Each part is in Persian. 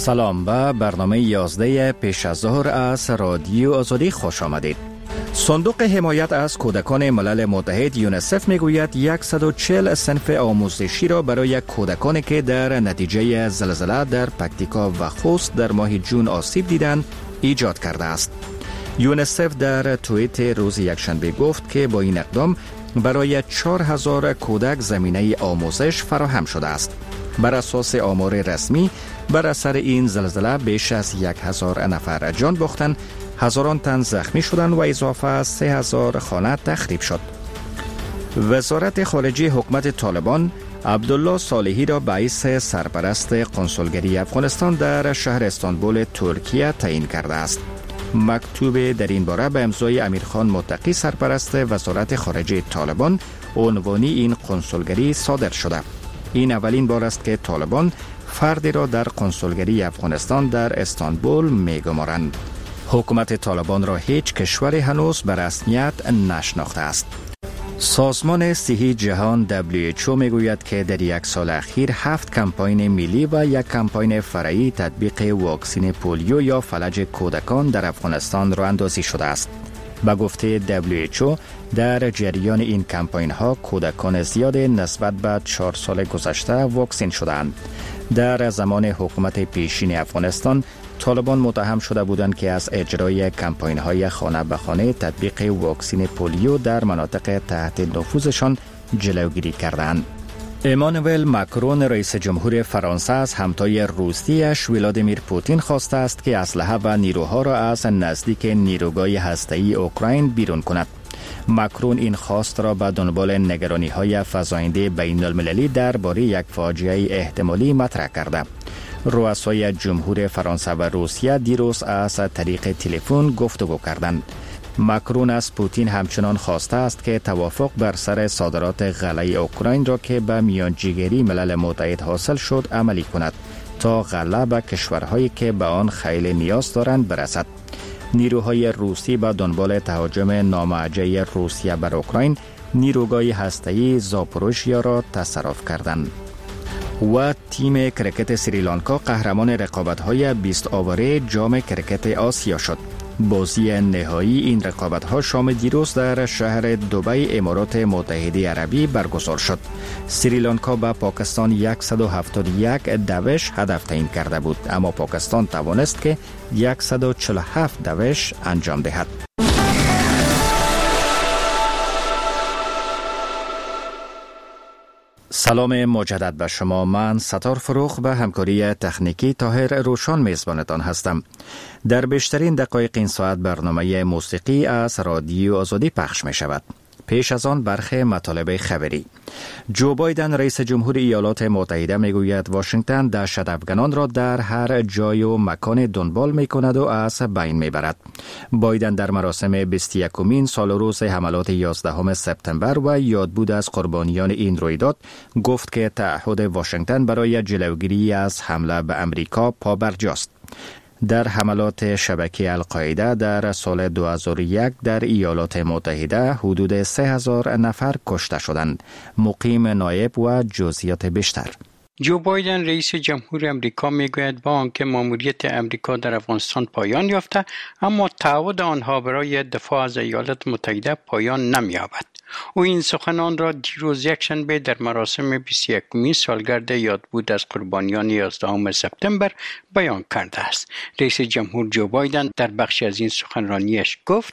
سلام به برنامه 11 پیش از ظهر از رادیو آزادی خوش آمدید. صندوق حمایت از کودکان ملل متحد یونیسف میگوید 140 صنف آموزشی را برای کودکانی که در نتیجه زلزله در پکتیکا و خوست در ماه جون آسیب دیدند ایجاد کرده است. یونیسف در توییت روز یکشنبه گفت که با این اقدام برای 4000 کودک زمینه آموزش فراهم شده است. بر اساس آمار رسمی بر اثر این زلزله بیش از 1000 نفر جان باختند، هزاران تن زخمی شدند و اضافه از 3000 خانه تخریب شد. وزارت خارجه حکومت طالبان عبدالله صالحی را رئیس سرپرست قنسولگری افغانستان در شهر استانبول ترکیه تعیین کرده است. مکتوب در این باره به امضای امیرخان متقی سرپرست وزارت خارجه طالبان عنوانی این قنسولگری صادر شده. این اولین بار است که طالبان فردی را در قنسولگری افغانستان در استانبول می‌گمارند. حکومت طالبان را هیچ کشوری هنوز به رسمیت نشناخته است. سازمان صحی جهان WHO میگوید که در یک سال اخیر 7 کمپاین ملی و یک کمپاین فرعی تطبیق واکسن پولیو یا فلج کودکان در افغانستان راه اندازی شده است. به گفته WHO در جریان این کمپاین ها کودکان زیاد نسبت به 4 سال گذشته واکسن شدند. در زمان حکومت پیشین افغانستان طالبان متهم شده بودند که از اجرای کمپاین های خانه به خانه تطبیق واکسن پولیو در مناطق تحت نفوذشان جلوگیری کردند. امانوئل ماکرون رئیس جمهور فرانسه از همتای روسیش ولادیمیر پوتین خواسته است که اسلحه و نیروها را از نزدیک نیروگاه هسته‌ای اوکراین بیرون کند. ماکرون این خواست را به دنبال نگرانی‌های فزاینده بین‌المللی درباره یک فاجعه احتمالی مطرح کرده. رؤسای جمهور فرانسه و روسیه دیروز از طریق تلفن گفتگو کردند. ماکرون از پوتین همچنان خواسته است که توافق بر سر صادرات غله اوکراین را که به میانجیگری ملل متحد حاصل شد عملی کند تا غله به کشورهایی که به آن خیلی نیاز دارند برسد. نیروهای روسی به دنبال تهاجم ناموجه روسیه بر اوکراین نیروگاه هسته‌ای زاپوروژیا را تصرف کردند. و تیم کرکت سریلانکا قهرمان رقابت‌های 20 آوره جام کرکت آسیا شد. بازی نهایی این رقابت‌ها شام دیروز در شهر دبی امارات متحده عربی برگزار شد. سریلانکا به پاکستان 171 دوش هدف تعیین کرده بود، اما پاکستان توانست که 147 دوش انجام دهد. سلام مجدد به شما. من ستار فروخ به همکاری تکنیکی طاهر روشان میزبانتان هستم. در بیشترین دقایق این ساعت برنامه موسیقی از رادیو آزادی پخش می شود. پیش از آن برخی مطالب خبری. جو بایدن رئیس جمهور ایالات متحده میگوید واشنگتن دهشت افغانان را در هر جای و مکان دنبال می کند و از بین می برد. بایدن در مراسم 21مین سال و روز حملات 11 سپتامبر و یادبود از قربانیان این رویداد گفت که تعهد واشنگتن برای جلوگیری از حمله به امریکا پابرجاست. در حملات شبکه القاعده در سال 2001 در ایالات متحده حدود 3000 نفر کشته شدند. مقیم نایب و جزئیات بیشتر. جو بایدن رئیس جمهور امریکا میگوید با آنکه ماموریت امریکا در افغانستان پایان یافته، اما تعهد آنها برای دفاع از ایالات متحده پایان نمی‌یابد. او این سخنان را دیروز یکشنبه در مراسم 21مین سالگرد یادبود از قربانیان 11 سپتامبر بیان کرده است. رئیس جمهور جو بایدن در بخشی از این سخنرانیش گفت: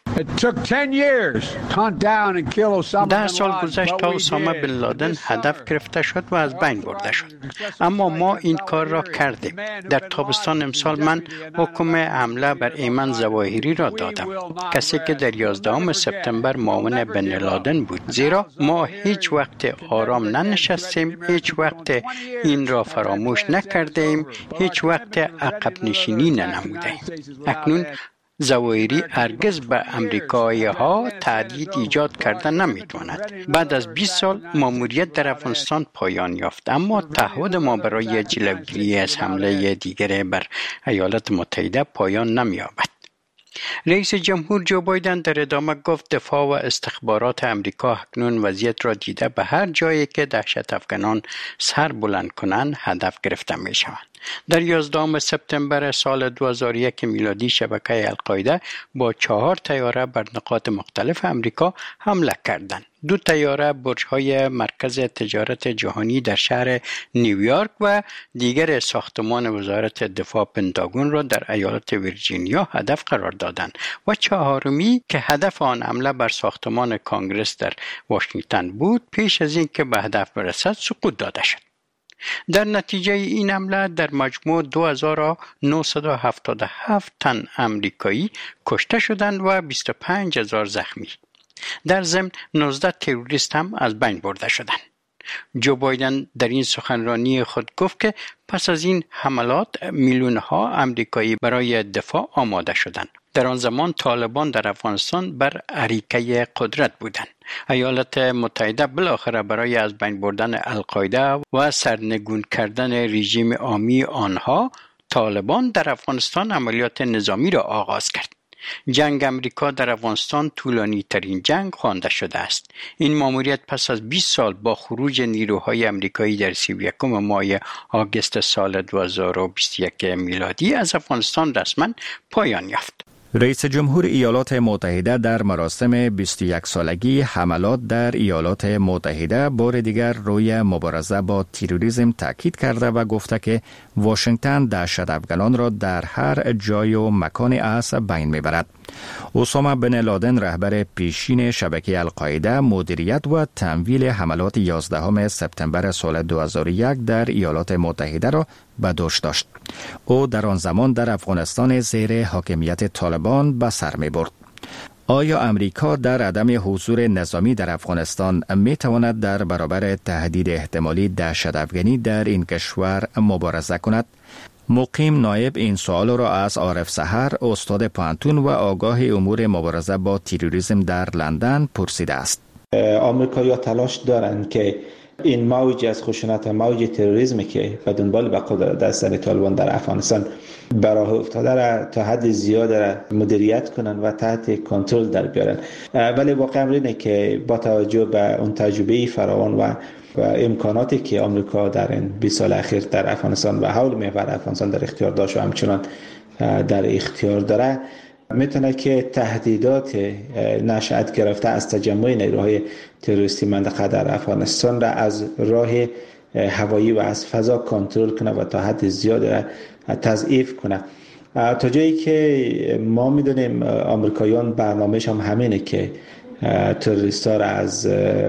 10 سال گذشت تا اسامه بن لادن هدف گرفته شد و از بین برده شد، اما ما این کار را کردیم. در تابستان امسال من حکم حمله بر ایمن ظواهری را دادم، کسی که در 11 سپتامبر معاون بن لادن بود، زیرا ما هیچ وقت آرام ننشستیم، هیچ وقت این را فراموش نکردیم، هیچ وقت عقب نشینی ننمودیم. اکنون ظواهری هرگز به امریکایی ها تهدید ایجاد کرده نمیتواند. بعد از 20 سال ماموریت در افغانستان پایان یافت، اما تعهد ما برای جلوگیری از حمله دیگر بر ایالات متحده پایان نمی‌یابد. رئیس جمهور جو بایدن در ادامه گفت دفاع و استخبارات امریکا اکنون وضعیت را دیده به هر جایی که دهشت افغانان سر بلند کنند هدف گرفته می شوند. در 11 سپتامبر سال 2001 میلادی شبکه القاعده با 4 طیاره بر نقاط مختلف امریکا حمله کردند. 2 طیاره برج‌های مرکز تجارت جهانی در شهر نیویورک و دیگر ساختمان وزارت دفاع پنتاگون را در ایالت ویرجینیا هدف قرار دادند و 4می که هدف آن حمله بر ساختمان کانگرس در واشنگتن بود پیش از اینکه به هدف برسد سقوط داده شد. در نتیجه این حمله در مجموع 2977 تن امریکایی کشته شدند و 25000 زخمی. در ضمن 19 تروریست هم از بین برده شدند. جو بایدن در این سخنرانی خود گفت که پس از این حملات میلیون‌ها امریکایی برای دفاع آماده شدند. در آن زمان طالبان در افغانستان بر اریکه قدرت بودند. ایالات متحده بالاخره برای از بین بردن القاعده و سرنگون کردن رژیم عامی آنها، طالبان در افغانستان عملیات نظامی را آغاز کرد. جنگ امریکا در افغانستان طولانی ترین جنگ خوانده شده است. این ماموریت پس از 20 سال با خروج نیروهای امریکایی در 31 ماه آگوست سال 2021 میلادی از افغانستان رسما پایان یافت. رئیس جمهور ایالات متحده در مراسم 21 سالگی حملات در ایالات متحده بار دیگر روی مبارزه با تروریسم تاکید کرده و گفته که واشنگتن دهشت‌افکنان را در هر جای و مکان از بین میبرد. اسامه بن لادن رهبر پیشین شبکه القاعده مدیریت و تمویل حملات 11 سپتامبر سال 2001 در ایالات متحده را به دوش داشت. او در آن زمان در افغانستان زیر حاکمیت طالبان به سر می برد. آیا امریکا در عدم حضور نظامی در افغانستان می تواند در برابر تهدید احتمالی دهشت‌افکنی در این کشور مبارزه کند؟ مقیم نایب این سوال را از عارف سحر، استاد پانتون و آگاه امور مبارزه با تروریسم در لندن پرسیده است. آمریکایی‌ها تلاش دارند که این موج از خشونت، موج تروریسم که به دنبال بقا دستن طالبان در افغانستان براه افتاده را تا حد زیاد را مدیریت کنن و تحت کنترل در بیارن. ولی واقعا اینه که با توجه به اون تجربه فراوان و امکاناتی که آمریکا در این 20 سال اخیر در افغانستان و حول محور افغانستان در اختیار داشت و همچنان در اختیار داره، میتونه که تهدیدات نشأت گرفته از تجمع نیروهای تروریستی منطقه در افغانستان را از راه هوایی و از فضا کنترل کنه و تا حد زیاد را تضعیف کنه. تا جایی که ما میدونیم آمریکاییان برنامه‌ش هم همینه که تروریستا را از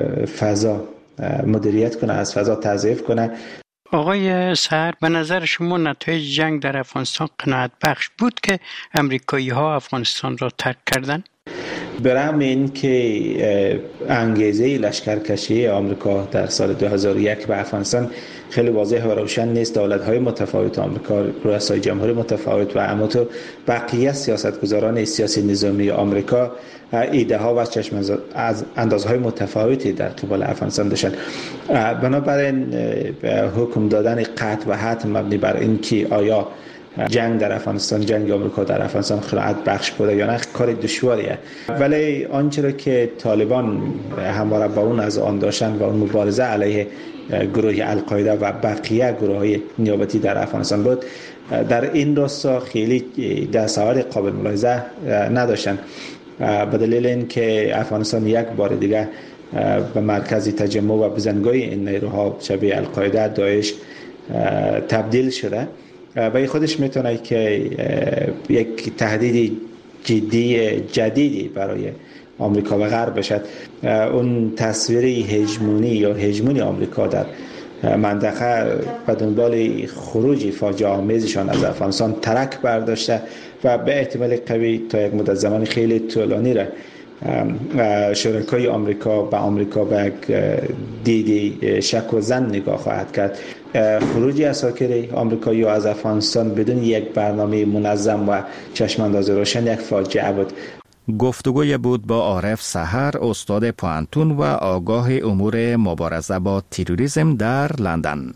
فضا مدیریت کنه، از فضا تضعیف کنه. آقای سحر، به نظر شما نتایج جنگ در افغانستان قناعت بخش بود که امریکایی ها افغانستان را ترک کردند؟ برام این که انگیزه لشکرکشی آمریکا در سال 2001 به افغانستان خیلی واضح و روشن نیست. دولت‌های متفاوت آمریکا، رؤسای جمهور متفاوت و اما تو بقیه سیاستگزاران سیاسی نظامی آمریکا ایده ها و چشم از اندازهای متفاوتی در قبال افغانستان داشتن. بنابراین حکم دادن قطع و حتم مبنی بر این که آیا جنگ در افغانستان، جنگ آمریکا در افغانستان قناعت بخش بوده یا نه، کار دشواریه. ولی آنچه را که طالبان همواره با اون از آن داشتن و اون مبارزه علیه گروه القاعده و بقیه گروه‌های نیابتی در افغانستان بود، در این راستا خیلی دستاورد قابل ملاحظه نداشتن، به دلیل اینکه افغانستان یک بار دیگه به مرکز تجمع و بزنگاه این نیروها شبیه القاعده، داعش تبدیل شده و خودش میتونه که یک تهدید جدیدی برای آمریکا و غرب بشد. اون تصویر هژمونی آمریکا در منطقه به دنبال خروج فاجعه آمیزشان از افغانستان ترک برداشته و به احتمال قوی تا یک مدت زمان خیلی طولانی را شرکای آمریکا به یک دیدی شک و زن نگاه خواهد کرد. خروج اساکر آمریکایی از افغانستان بدون یک برنامه منظم و چشمانداز روشن یک فاجعه بود. گفتگوی بود با عارف سحر، استاد پانتون و آگاه امور مبارزه با تروریسم در لندن.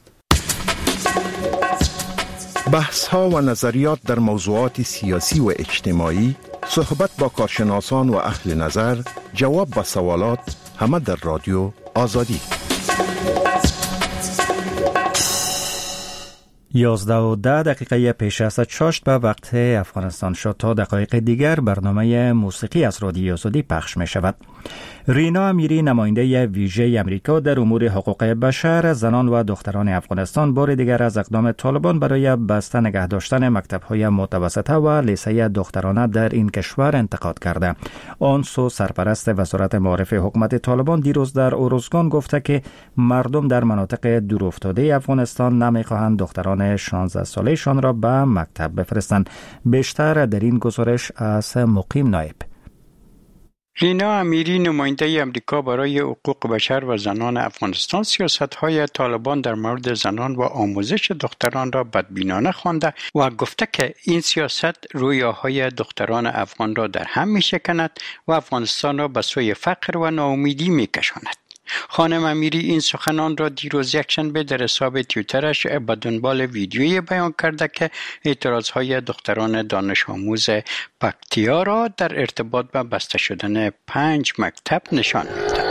بحث ها و نظریات در موضوعات سیاسی و اجتماعی، صحبت با کارشناسان و اهل نظر، جواب به سوالات، همه در رادیو آزادی. 11:10 پیش از چاشت به وقت افغانستان شد. تا دقایق دیگر برنامه موسیقی از رادیو آزادی پخش می شود. رینا امیری، نماینده ویژه امریکا در امور حقوق بشر، زنان و دختران افغانستان بار دیگر از اقدام طالبان برای بسته نگه داشتن مکتب‌های متوسطه و لیسه دخترانه در این کشور انتقاد کرده. آن سو سرپرست وزارت معارف حکومت طالبان دیروز در اروزگان گفته که مردم در مناطق دورافتاده افغانستان نمی‌خواهند دختران 16 ساله‌شان را به مکتب بفرستند. بیشتر در این گزارش از مقیم نایب. رینا امیری، نماینده امریکا برای حقوق بشر و زنان افغانستان، سیاست‌های طالبان در مورد زنان و آموزش دختران را بدبینانه خوانده و گفته که این سیاست رویاهای دختران افغان را در هم می‌شکند و افغانستان را به سوی فقر و ناامیدی می‌کشاند. خانم امیری این سخنان را دیروز یکشنبه در حساب توییترش به دنبال ویدیویی بیان کرده که اعتراضهای دختران دانش آموز پکتیا را در ارتباط به بسته شدن 5 مکتب نشان می‌دهد.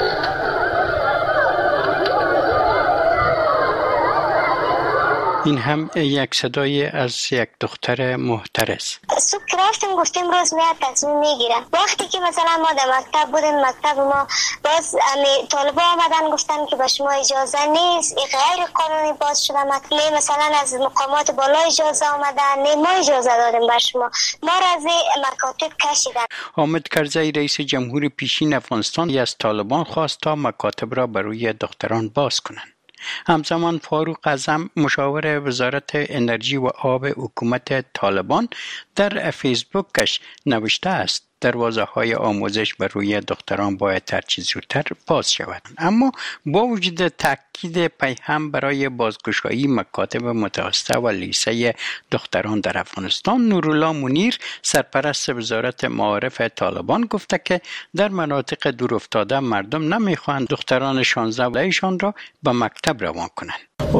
این هم یک صدای از یک دختر محترس. صبح که رفتیم گفتیم روز میاد تصمیم میگیره. وقتی که مثلا ما در مکتب بودیم، مکتب ما باز طالبا آمدن گفتن که به شما اجازه نیست، این غیر قانونی باز شده مکتب، مثلا از مقامات بالا اجازه آمدن، نه ما اجازه دادیم به شما، ما را از مکاتب کشیدن. حامد کرزی رئیس جمهور پیشین افغانستان از طالبان خواست تا مکاتب را برای دختران باز کنند. همزمان فاروق اعظم، مشاور وزارت انرژی و آب حکومت طالبان، در فیسبوکش نوشته است دروازه‌های آموزش بر روی دختران باید هرچه زودتر باز شود. اما با وجود تاکید پیهم برای بازگشایی مکاتب متوسطه و لیسه دختران در افغانستان، نورالله منیر، سرپرست وزارت معارف طالبان، گفته که در مناطق دورافتاده مردم نمیخواهند دختران 16 ساله‌شان را به مکتب روان کنند.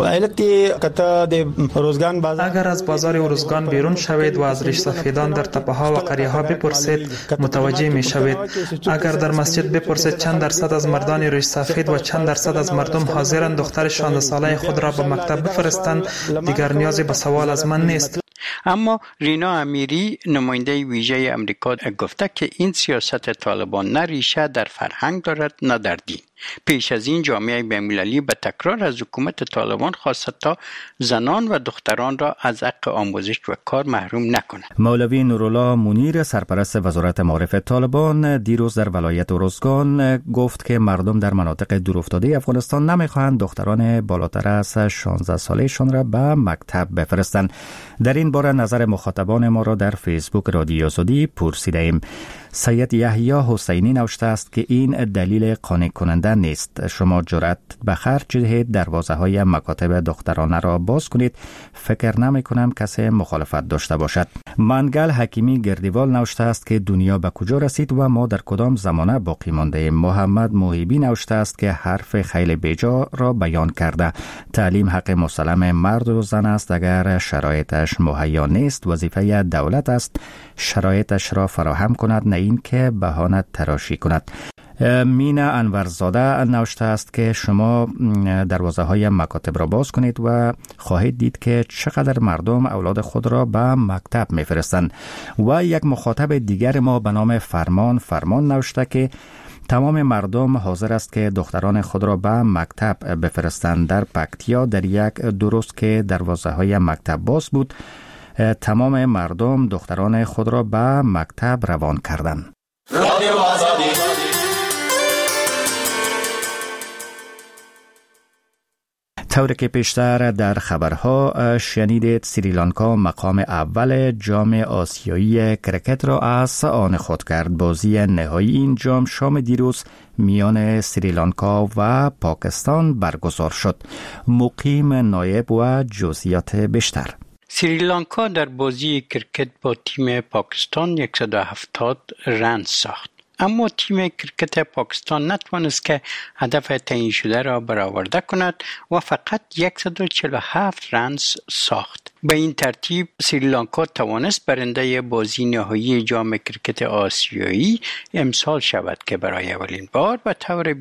اگر از بازار اروزگان بیرون شوید و از ریش سفیدان در تپه ها و قریه ها بپرسید متوجه می شوید. اگر در مسجد بپرسید چند درصد از مردان ریش سفید و چند درصد از مردم حاضرند دختر 16 ساله خود را به مکتب بفرستند، دیگر نیازی به سوال از من نیست. اما رینا امیری، نماینده ویژه امریکا، گفته که این سیاست طالبان نه ریشه در فرهنگ دارد نه در دین. پیش از این جامعه بین‌المللی به تکرار از حکومت طالبان خواست تا زنان و دختران را از حق آموزش و کار محروم نکند. مولوی نورالله منیر، سرپرست وزارت معارف طالبان، دیروز در ولایت اروزگان گفت که مردم در مناطق دورافتاده افغانستان نمیخواهند دختران بالاتر از 16 ساله‌شان را به مکتب بفرستند. در این باره نظر مخاطبان ما را در فیسبوک رادیو آزادی پرسیده ایم. سید یحیی حسینی نوشته است که این دلیل قانع کننده نیست. شما جرأت به خرج دهید دروازه‌های مکاتب دخترانه را باز کنید. فکر نمی کنم کسی مخالفت داشته باشد. منگل حکیمی گردیوال نوشته است که دنیا به کجا رسید و ما در کدام زمانه باقی مانده ایم. محمد محیبی نوشته است که حرف خیلی بیجا را بیان کرده. تعلیم حق مسلم مرد و زن است. اگر شرایطش مهیا نیست، وظیفه دولت است شرایطش را فراهم کند، نه این که بهانه تراشی کند. مینا انورزاده نوشته است که شما دروازه های مکاتب را باز کنید و خواهید دید که چقدر مردم اولاد خود را به مکتب میفرستند. و یک مخاطب دیگر ما به نام فرمان نوشته که تمام مردم حاضر است که دختران خود را به مکتب بفرستند. در پکتیا در یک 2 روز که دروازه های مکتب باز بود، تمام مردم دختران خود را به مکتب روان کردند. طوری که پیشتر در خبرها شنیدید، سریلانکا مقام اول جام آسیایی کرکت را از آن خود کرد. بازی نهایی این جام شام دیروز میان سریلانکا و پاکستان برگزار شد. مقیم نایب و جزئیات بیشتر. سریلانکا در بازی کرکت با تیم پاکستان 170 رن ساخت. اما تیم کرکت پاکستان نتوانست که هدف تعیین شده را برآورده کند و فقط 147 رن ساخت. به این ترتیب سریلانکا توانست برنده بازی نهایی جام کرکت آسیایی امسال شود که برای اولین بار به طور